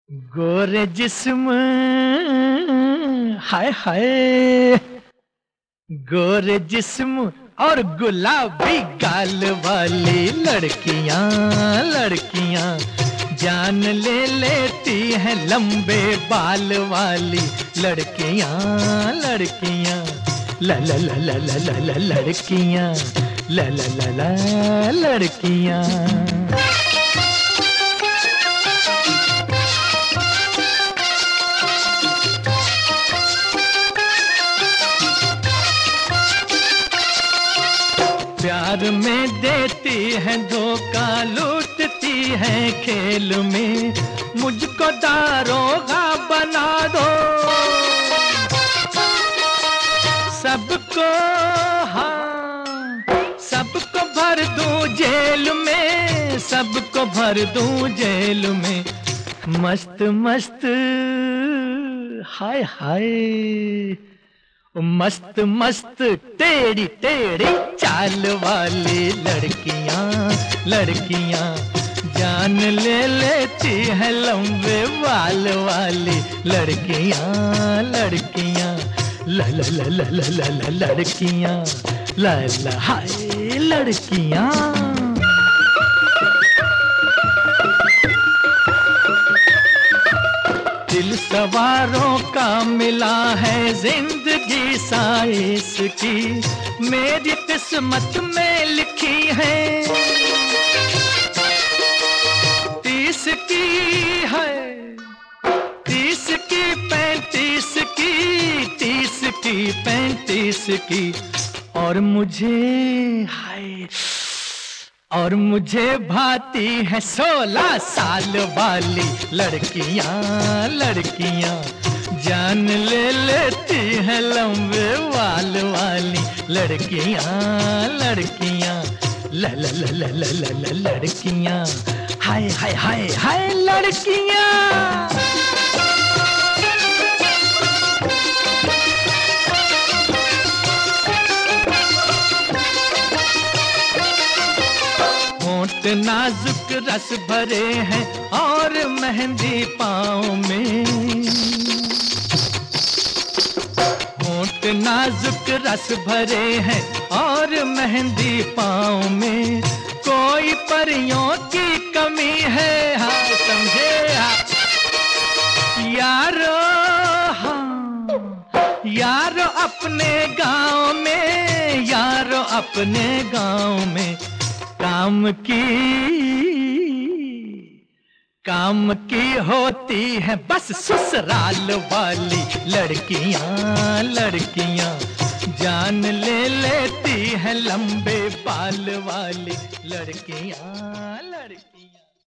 गोरे जिस्म हाय हाय, गोरे जिस्म और गुलाबी गाल वाली लड़कियां लड़कियां जान ले लेती हैं लंबे बाल वाली लड़कियां लड़कियां ला ला ला ला ला ला ला लड़कियां ला ला ला ला लड़कियां। प्यार में देती है धोखा, लूटती है खेल में, मुझको दारोगा बना दो। सबको हाँ सबको भर दूं जेल में, सबको भर दूं जेल में। मस्त मस्त हाय हाय, मस्त मस्त टेढ़ी टेढ़ी चाल वाली लड़कियां लड़कियां जान ले लेती है लंबे बाल वाली लड़कियां लड़कियां ला ला ला ला ला ला ला लड़कियां ला ला हाय लड़कियां। दिल सवारों का मिला है जिंदगी साइस की, मेरी किस्मत में लिखी है 30 की है 30 की 35 की 30 की 35 की। और मुझे हाय और मुझे भाती है 16 साल वाली लड़कियां लड़कियां जान ले लेती है लंबे बाल वाली लड़कियां लड़कियां ला ला ला ला ला ला ला लड़कियां हाय हाय हाय हाय लड़कियां। होंठ नाजुक रस भरे हैं और मेहंदी पाँव में, होंठ नाजुक रस भरे हैं और मेहंदी पाँव में। कोई परियों की कमी है हाँ समझे यारो, हाँ यारो अपने गाँव में, यारो अपने गाँव में काम की होती है बस ससुराल वाली लड़कियां लड़कियां जान ले लेती है लंबे बाल वाली लड़कियां लड़कियां।